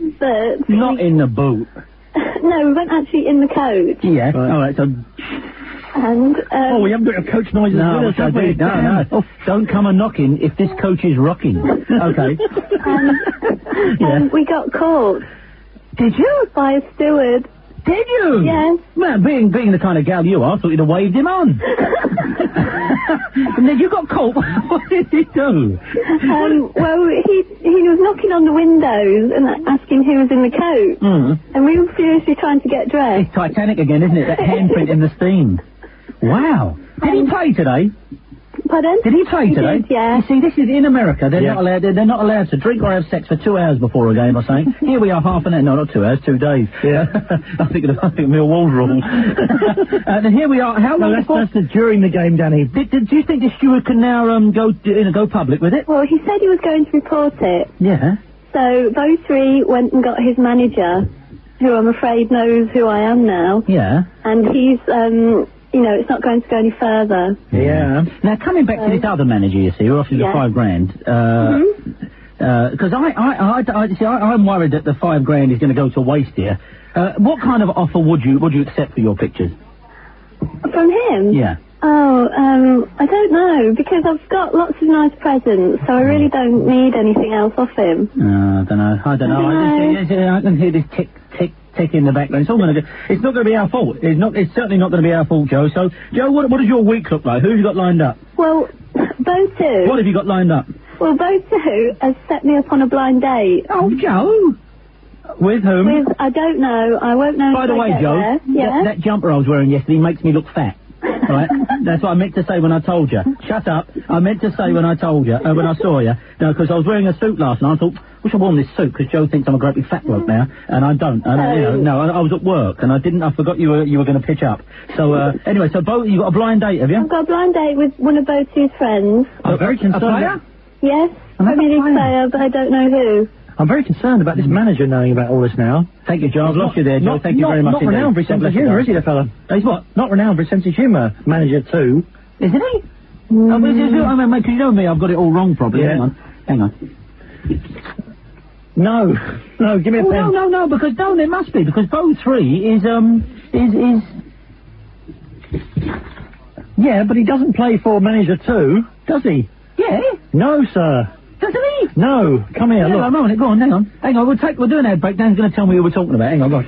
but... Not in the boot. No, we weren't actually in the coach. Yeah, alright, so... And, we haven't got a coach noises with us, have we? No. Oh, don't come a knocking if this coach is rocking. Okay. and we got caught. Did you? By a steward. Did you? Yes. Well, being the kind of gal you are, I thought you'd have waved him on. And then you got caught. What did he do? Well, he was knocking on the windows and asking who was in the coach. And we were furiously trying to get dressed. It's Titanic again, isn't it? That handprint in the steam. Wow. Did he play today? Pardon? Did he play today? Did, yeah. You see, this is in America. They're not allowed to drink or have sex for 2 hours before a game or something. Here we are, half an hour. No, not 2 hours, 2 days. Yeah. I think Millwall's rules. And here we are. How long before? That's during the game, Danny. Do you think the steward can now go public with it? Well, he said he was going to report it. Yeah. So those three went and got his manager, who I'm afraid knows who I am now. Yeah. And he's it's not going to go any further. Yeah. Now, coming back to this other manager, you see, who offers you $5,000, because I'm worried that the $5,000 is going to go to waste here. What kind of offer would you accept for your pictures? From him? Yeah. Oh, I don't know, because I've got lots of nice presents, so I really don't need anything else off him. I don't know. I can hear this tick in the background. It's not going to be our fault. It's certainly not going to be our fault, Joe. So, Joe, what does your week look like? Who have you got lined up? Well, those two. What have you got lined up? Well, those two have set me up on a blind date. Oh, Joe! With whom? I don't know. I won't know. By the way, Joe, that jumper I was wearing yesterday makes me look fat. Right? That's what I meant to say when I told you. Shut up. I meant to say when I told you, when I saw you. No, because I was wearing a suit last night. I thought, wish I worn this suit, because Joe thinks I'm a great big fat bloke now, and I don't. I was at work, and I forgot you were going to pitch up. So, anyway, so you got a blind date, have you? I've got a blind date with one of Bo2's friends. I'm very concerned. A player? Yes, Premier League player, but I don't know who. I'm very concerned about this manager knowing about all this now. Thank you, Joe. I've lost you there, Joe. Thank you very much. Not renowned for his sense of humour, is he, the fella? He's what? Not renowned for his sense of humour. Manager too. Isn't he? Because you know me, I've got it all wrong probably. Yeah. Hang on. No, give me a pen. No, because there must be, because Bo3 is. Yeah, but he doesn't play for Manager 2, does he? Yeah. No, sir. Doesn't he? No. Come here, look. Go on, hang on. We'll do an ad break. Dan's going to tell me who we're talking about. Hang on, go on.